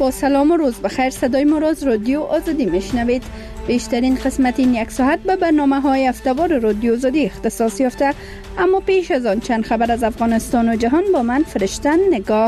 با سلام و روز بخیر. صدای ما را از رادیو آزادی میشنوید. بیشترین قسمت این یک ساعت به برنامه‌های هفته‌وار رادیو آزادی اختصاص یافته، اما پیش از آن چند خبر از افغانستان و جهان با من فرشتن نگاه.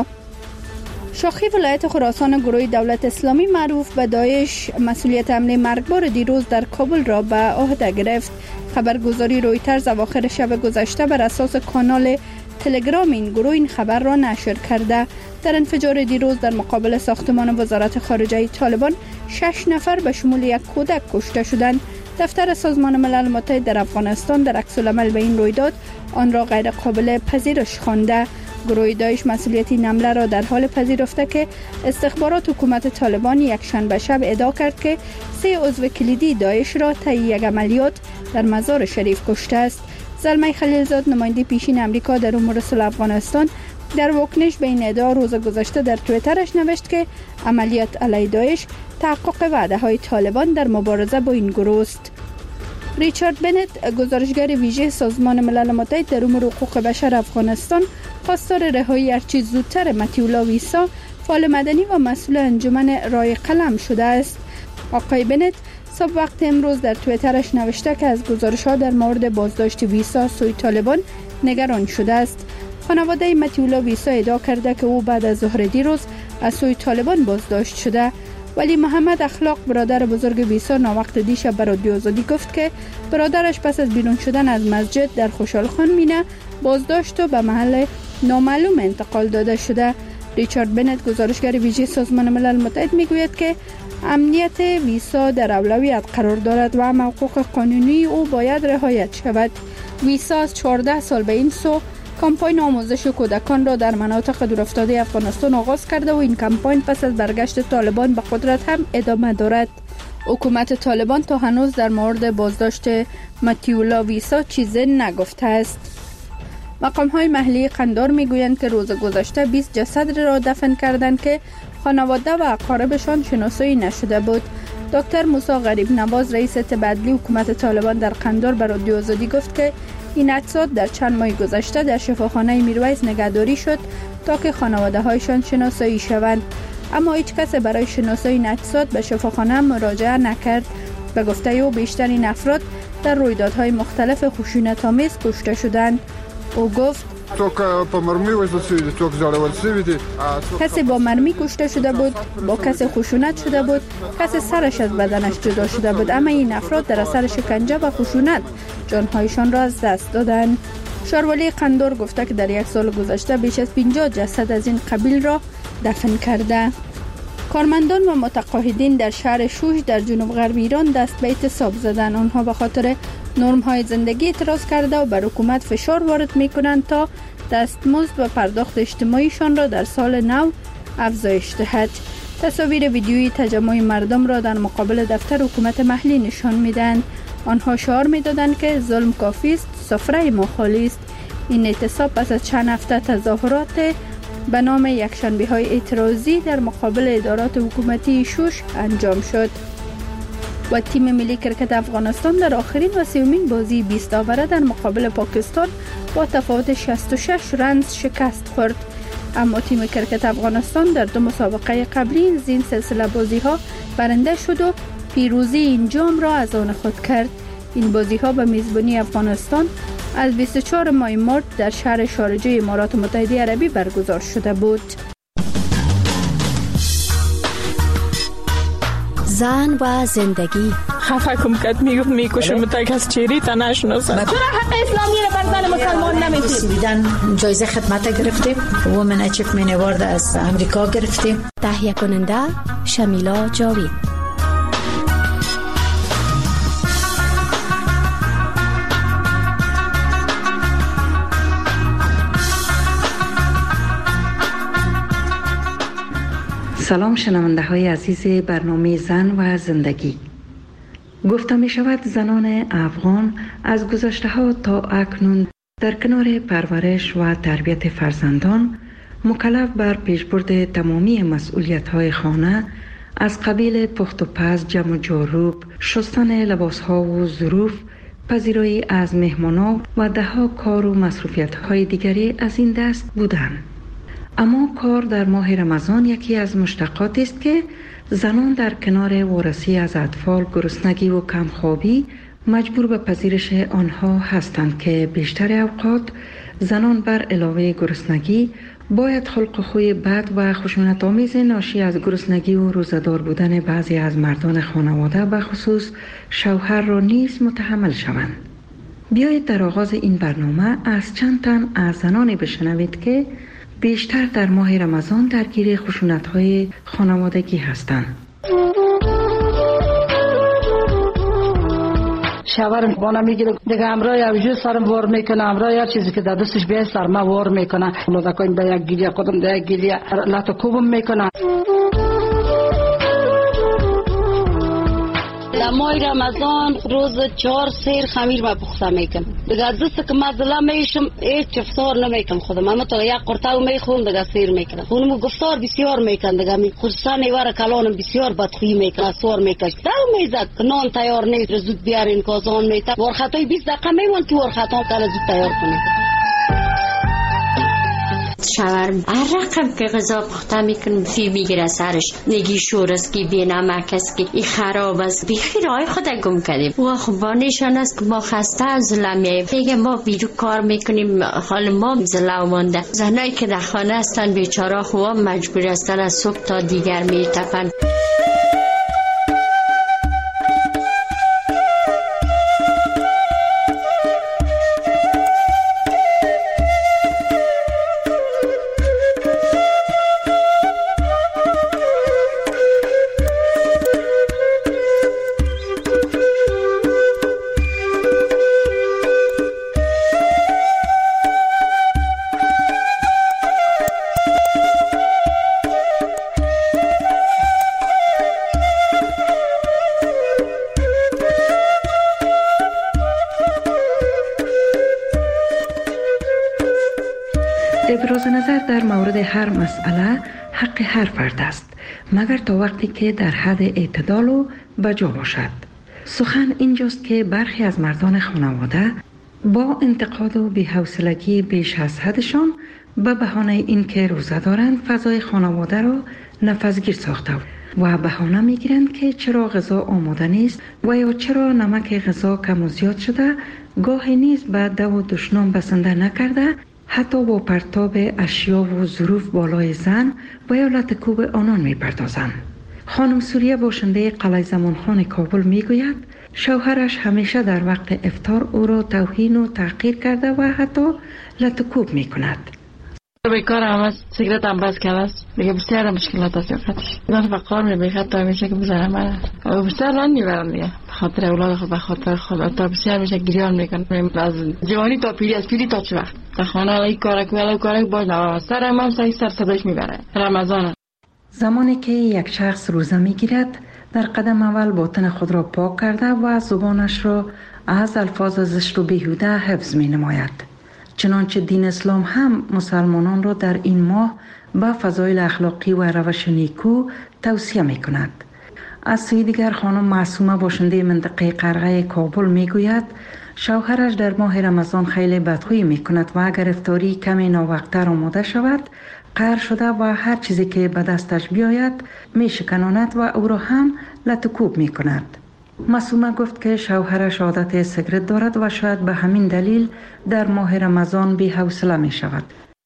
شاخی ولایت خراسان گروه دولت اسلامی معروف به داعش مسئولیت حمله مرگبار دیروز در کابل را به عهده گرفت. خبرگزاری رویترز اواخر شب گذشته بر اساس کانال تلگرام این گروه این خبر را نشر کرده. در انفجار دیروز در مقابل ساختمان وزارت خارجه طالبان 6 نفر به شمول یک کودک کشته شدند. دفتر سازمان ملل متحد در افغانستان در عکس العمل به این رویداد آن را غیر قابل پذیرش خوانده. گروه داعش مسئولیت این حمله را در حال پذیرفته که استخبارات حکومت طالبان یک شنبه شب ادعا کرد که 3 عضو کلیدی داعش را طی یک عملیات در مزار شریف کشته است. زلمه خلیلزاد نماینده پیشین امریکا در امور صلح افغانستان در واکنش به این ادعا روز گذشته در توییترش نوشت که عملیات علیه داعش تحقق وعده‌های طالبان در مبارزه با این گروه است. ریچارد بنت، گزارشگر ویژه سازمان ملل متحد در امور حقوق بشر افغانستان، خواستار رهایی هرچه زودتر متیولا ویسا، فعال مدنی و مسئول انجمن رای قلم شده است. آقای بنت صبح وقت امروز در توییترش نوشته که از گزارش‌ها در مورد بازداشت ویسا سوی طالبان نگران شده است. خانواده متیولا ویسا ادعا کرده که او بعد از ظهر دیروز از سوی طالبان بازداشت شده. ولی محمد اخلاق، برادر بزرگ ویسا، ناوقت دیشب به رادیو آزادی گفت که برادرش پس از بیرون شدن از مسجد در خوشحالخان مینه بازداشت و به محل نامعلوم انتقال داده شده. ریچارد بنت، گزارشگر ویژه سازمان ملل متحد، میگوید که امنیت ویسا در اولویت قرار دارد و حقوق قانونی او باید رعایت شود. ویسا از 14 سال به این سو کمپاین آموزش کودکان را در مناطق دورافتاده افغانستان آغاز کرده و این کمپاین پس از برگشت طالبان به قدرت هم ادامه دارد. حکومت طالبان تا هنوز در مورد بازداشت متیولا ویسا چیزی نگفته است. مقام‌های محلی قندار میگویند که روز گذشته 20 جسد را دفن کردند که خانواده و اقاربشان شناسایی نشده بود. دکتر موسی غریب نواز، رئیس تبعیدی حکومت طالبان در قندار، به رادیو آزادی گفت که این اجساد در چند ماه گذشته در شفاخانه میرویس نگهداری شد تا که خانواده هایشان شناسایی شوند، اما هیچ کس برای شناسایی این اجساد به شفاخانه مراجعه نکرد. به گفته او بیشتر این افراد در رویدادهای مختلف خشونت‌آمیز کشته شدند. او گفت کسی با مرمی کشته شده بود، با کسی خشونت شده بود، کسی سرش از بدنش جدا شده بود، اما این افراد در اثر شکنجه و خشونت جانهایشان را از دست دادند. شاروالی قندور گفته که در یک سال گذشته بیش از 50 جسد از این قبیل را دفن کرده. کارمندان و متقاعدین در شهر شوش در جنوب غرب ایران دست به اعتصاب زدند. آنها به خاطر نرم‌های زندگی اعتراض کرده و بر حکومت فشار وارد می‌کنند تا دستمزد و پرداخت اجتماعیشان را در سال نو افزایش دهد. تصاویر ویدیویی تجمع مردم را در مقابل دفتر حکومت محلی نشان می‌دهند. آنها شعار می‌دادند که ظلم کافی است، سفره ما خالی است. این اعتصاب پس از چند هفته تظاهرات به نام یکشنبه‌های اعتراضی در مقابل ادارات حکومتی شوش انجام شد. و تیم ملی کرکت افغانستان در آخرین و سومین بازی 20 آوره در مقابل پاکستان با تفاوت 66 رنز شکست خورد. اما تیم کرکت افغانستان در 2 مسابقه قبلی از این سلسله بازی ها برنده شد و پیروزی این جام را از آن خود کرد. این بازی ها به میزبانی افغانستان از 24 ماه مارس در شهر شارجه امارات متحده عربی برگزار شده بود. زن و زندگی. خفه کم کت میکشم تک از چیری تا نشناسم. چرا حق اسلامی رو بر زن مسلمان نمیدید؟ بیدن جایزه خدمت گرفتیم، وومن اچیومنت اوارد از امریکا گرفتیم. تهیه کننده شمیلا جاوید. سلام شنونده های عزیز برنامه زن و زندگی. گفته می شود زنان افغان از گذشته ها تا اکنون در کنار پرورش و تربیت فرزندان مکلف بر پیشبرد تمامی مسئولیت های خانه از قبیل پخت و پز، جمع و جاروب، شستن لباس ها و ظروف، پذیرایی از مهمانان و دهها کار و مصروفیت های دیگری از این دست بودند. اما کار در ماه رمضان یکی از مشتقاتی است که زنان در کنار وارسی از اطفال، گرسنگی و کمخوابی مجبور به پذیرش آنها هستند که بیشتر اوقات زنان بر علاوه گرسنگی باید خلق خوی بد و خشونت آمیز ناشی از گرسنگی و روزه‌دار بودن بعضی از مردان خانواده به خصوص شوهر را نیز متحمل شوند. بیایید در آغاز این برنامه از چند تن از زنانی بشنوید که بیشتر در ماه رمضان درگیر خشونت‌های خانوادگی هستند. شوهرم بانا میگیره دیگه امرا یا وجود سرم وار میکنه، امرا هر چیزی که در دستش بیاد سرم وار میکنه، لودکاین به یک گیریه خودم در یک گیریه لاتو کوبم میکنه. در ماه رمضان روز 4 سیر خمیر ما پخته میکنم. دیگه از دست که مزله میشم هیچ افطار نمیکنم خودم، اما تا یک قرطه میخورم دیگه سیر میکنم. خونم گفتار بسیار میکنم دیگه خصوصا نیوار کلانم بسیار بدخویی میکنه، سوار میکش دو میزد که نان تیار نیست زود بیارین کازان میته ورخطای 20 دقیقه میمون که ورخطان کلا زود تیار کنید. شوهر هر رقم که غذا پخته میکنم فی میگیره سرش، نگی شور است که بی نمک است که این خراب است، بیخی رای خود گم کردیم و خب نشان است که ما خسته از زلمیه دیگه ما بیرو کار میکنیم، حال ما زلو مانده. زنایی که در خانه هستن بیچاره خواه مجبور هستن از صبح تا دیگر میتپن. ابراز نظر در مورد هر مسئله حق هر فرد است، مگر تا وقتی که در حد اعتدال و بجا باشد. سخن اینجاست که برخی از مردان خانواده با انتقاد و بی‌حوصلگی بیش از حدشان به بهانه اینکه روزه دارند فضای خانواده را نفسگیر ساخته و بهانه میگیرند که چرا غذا آماده نیست و یا چرا نمک غذا کم و زیاد شده، گاهی نیز به دو و دشنام بسنده نکرده، حتی با پرتاب اشیا و ظروف بالای زن و یا لطکوب آنان می پردازند. خانم سوریه باشنده قلعه زمانخان کابل می گوید شوهرش همیشه در وقت افطار او را توهین و تحقیر کرده و حتی لطکوب می کند. بیکار هم است، سیگرت هم بس کرده است، دیگه بسیار مشکلات است یافتش. من فقط میبیخد تا میشه که بزنم من بسیار ران میبرم دیگه، خاطر اولاد خود به خاطر خود تا بسیار میشه گریان میکنم از جوانی تا پیری، از پیری تا چه وقت تا خانه ای کارک باز نوام سرم هم سر صداش میبره. رمضان زمانی که یک شخص روزه میگیرد در قدم اول باطن خود را پاک کرده و زبانش را از الفاظ زشت و بیهوده حفظ می نماید. چنانچه دین اسلام هم مسلمانان را در این ماه به فضایل اخلاقی و روش نیکو توصیه می کند. از سوی دیگر خانم معصومه باشنده منطقه قرغه کابل می گوید شوهرش در ماه رمضان خیلی بدخویی می کند و اگر افطاری کمی ناوقتر آماده شود قهر شده و هر چیزی که به دستش بیاید می شکناند و او را هم لطکوب می کند. معصومه گفت که شوهرش عادت سیگرت دارد و شاید به همین دلیل در ماه رمضان بی حوصله می شود.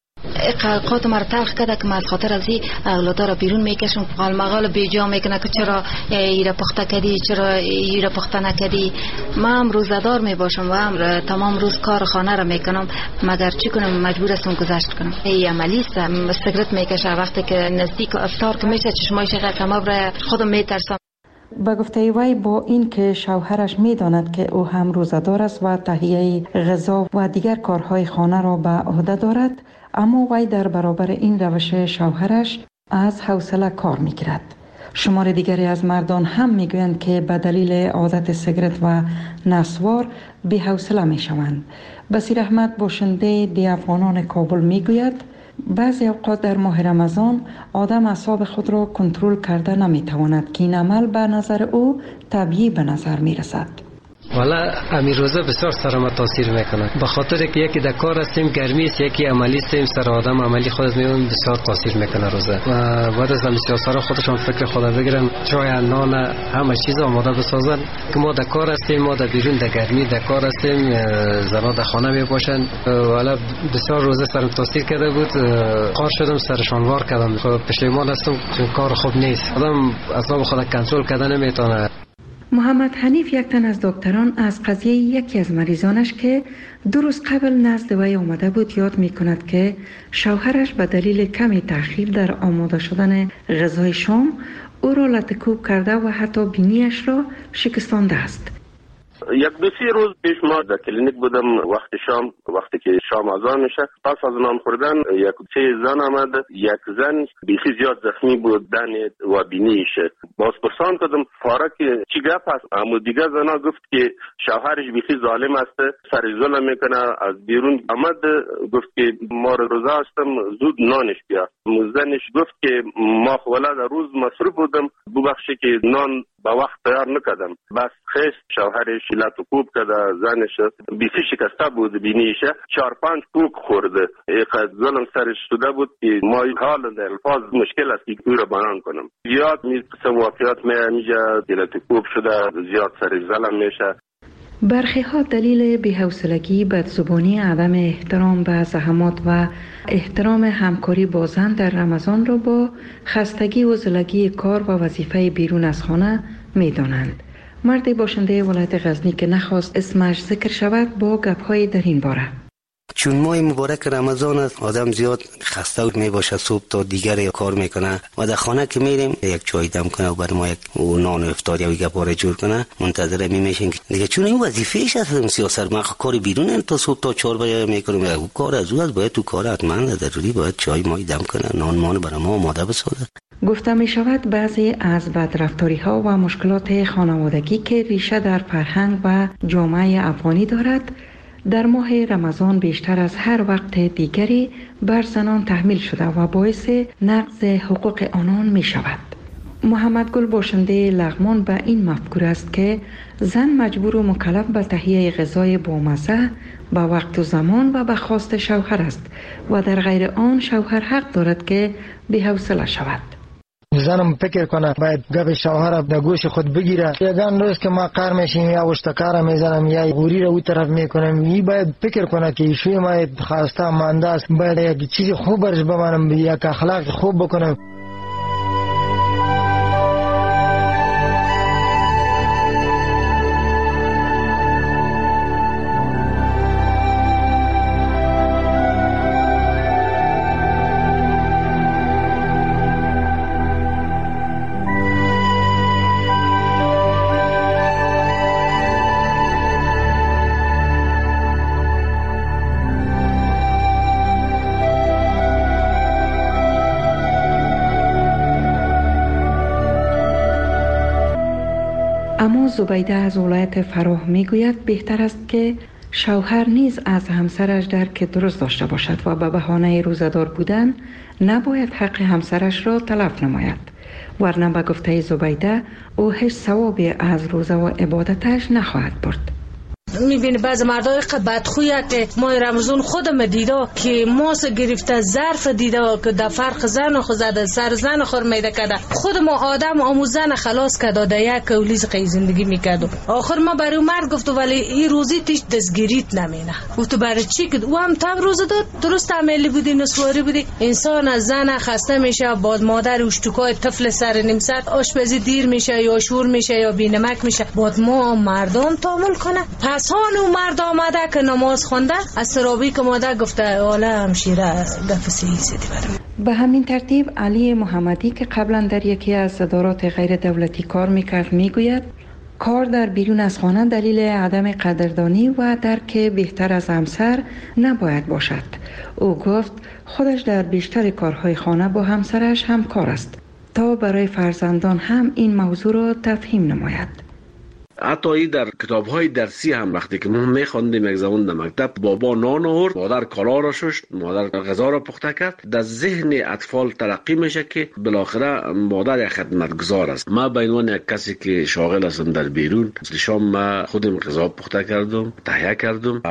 قلقات مرا تلخ کرده که من از خاطر از این اولادا را بیرون میکشم، قال مقال بیجا میکنه که چرا ایره پخته کردی، چرا ایره پخته نکردی. من هم روزدار میباشم و هم تمام روز کار خانه را میکنم، مگر چی کنم مجبور هستم گذشت کنم. این عملی است، سیگرت میکشه وقتی که نزدیک افطار که میشه چشمایش کماب را خودم میترسم. با گفته وی با این که شوهرش میداند که او هم روزدار است و تهیه غذا و دیگر کارهای خانه را به عهده دارد، اما وی در برابر این روش شوهرش از حوصله کار میگیرد. شمار دیگری از مردان هم میگویند که به دلیل عادت سیگرت و نسوار بی حوصله میشوند. بصیر احمد باشنده دی افغانان کابل میگوید بعضی اوقات در ماه رمضان آدم اعصاب خود را کنترل کرده نمیتواند که این عمل به نظر او طبیعی به نظر میرسد. والا امیر روزه بسیار سر ما تاثیر میکنه، به خاطر که یکی در کار هستیم گرمی است، یکی عملی هستیم، سر آدم عملی خودت میون بسیار تاثیر میکنه روزه. و بعد از سیاسا خودشون فکر خدا بگیرن، چای نان همه چیز آماده بسازن که ما در کار هستیم، ما در بیرون در گرمی در کار هستیم، زنا در خانه می باشن. والا بسیار روزه سرم تاثیر کرده بود، قار شدم سرشان وار کردم، پشیمان هستم چون کار خوب نیست، آدم اصلا خود کنترل کردن نمیتونه. محمد حنیف یک تن از دکتران از قضیه یکی از مریضانش که 2 روز قبل نزد وی آمده بود یاد می کند که شوهرش به دلیل کمی تأخیر در آماده شدن غذای شام او را لطکوب کرده و حتی بینیش را شکستانده است. 1-2 روز پیش ما در کلینیک بودم، وقتی که شام اذان میشه، پس از نان خوردن 1-3 زن آمد. یک زن بیخی زیاد زخمی بود، دن و بینیش. باز پرسان کردم فارا که چی گپ است؟ اما دیگه زنا گفت که شوهرش بیخی ظالم است، سر ظلم میکنه. از بیرون آمد گفت که ما روزه هستم، زود نانش بیار. زنش گفت که ما ولاد روز مصروف بودم، ببخشید که نان با وقت تیار نکردم. بس خیست شوهرش لطکوب کرده، زنش بیخی شکسته بود بینیشه، 4-5 کوک خورده. اینقدر ظلم سرش شده بود که ما حال در الفاظ مشکل است که او را بیان کنم. زیاد قسم واقعیات میجا لطکوب شده، زیاد سرش ظلم میشه. برخی ها دلیل بی‌حوصلگی، بدزبانی، عدم احترام به زحمات و احترام همکاری با زن در رمضان را با خستگی و زلگی کار و وظیفه بیرون از خانه می دانند. مردی باشنده ولایت غزنی که نخواست اسمش ذکر شود با گپ‌های در این باره: چون ماه مبارک رمضان است، آدم زیاد خسته می باشه، صبح تا دیگر کار میکنه و در خانه که میریم یک چای دم کنه و برای ما یک نان و افطار یا گپاره جور کنه، منتظر میشیم دیگه. چون این وظیفه‌اش است سیاست، ما کار بیرون تا صبح تا 4 بجه میکنیم، او کار از او است، باید تو کار حتما ضروری باید چای مای دم کنه، نان مان برای ما آماده بسازه. گفته می شود بعضی از بدرفتاری ها و مشکلات خانوادگی که ریشه در فرهنگ و جامعه افغانی دارد، در ماه رمضان بیشتر از هر وقت دیگری بر زنان تحمیل شده و باعث نقض حقوق آنان می شود. محمد گل باشنده لغمان به این مفکور است که زن مجبور و مکلف به تهیه غذای بامزه به وقت و زمان و به خواست شوهر است و در غیر آن شوهر حق دارد که بی‌حوصله شود. زنم فکر کنه باید گپ شوهر در گوش خود بگیره. یگان روز که ما کار میشیم یا اشتکار میزنم یا غوری رو طرف میکنم، این باید فکر کنه که ایشوی ما خواسته مانده است، باید یک چیز خوب برش بمانم، یک اخلاق خوب بکنم. اما زبیده از ولایت فراه میگوید بهتر است که شوهر نیز از همسرش درک درست داشته باشد و به بهانه روزه‌دار بودن نباید حق همسرش را تلف نماید، ورنه به گفته زبیده او هیچ ثوابی از روزه و عبادتش نخواهد برد. میبینی بعض مردای بدخویه که ماه رمضان خودم دیده که ماس گرفته ظرف دیده که در فرق زن خود زده سر زن خور میده کده، خود ما آدم آموزن خلاص کده در یک کولیز قی زندگی میکدو. آخر ما برای مرد گفتو ولی این روزی تیش دستگیریت نمینه. گفتو برای چی کد او هم تب روزه داد درست عملی بودی نسواری بودی. انسان از زن خسته میشه، بعد مادر اشتکای طفل سر نیم ساعت آشپزی دیر میشه یا شور میشه یا بینمک میشه، بعد ما مردم تامل کنه. پس هانو مرد آمده که نماز خونده از سرابی که مادر گفته والا همشیره گفت سیدی برم. به همین ترتیب علی محمدی که قبلا در یکی از ادارات غیر دولتی کار میکرد میگوید کار در بیرون از خانه دلیل عدم قدردانی و درک بهتر از همسر نباید باشد. او گفت خودش در بیشتر کارهای خانه با همسرش همکار است تا برای فرزندان هم این موضوع را تفهیم نماید. حتی در کتاب‌های درسی هم وقتی که ما می‌خواندیم یک زمان در مکتب، بابا نان آورد، مادر کالا را شست، مادر غذا را پخته کرد، در ذهن اطفال تلقی میشه که بالاخره مادر یک خدمتگزار است. ما به عنوان یک کسی که شاغل هستم در بیرون، شام ما خودم غذا پخته کردم، تهیه کردم،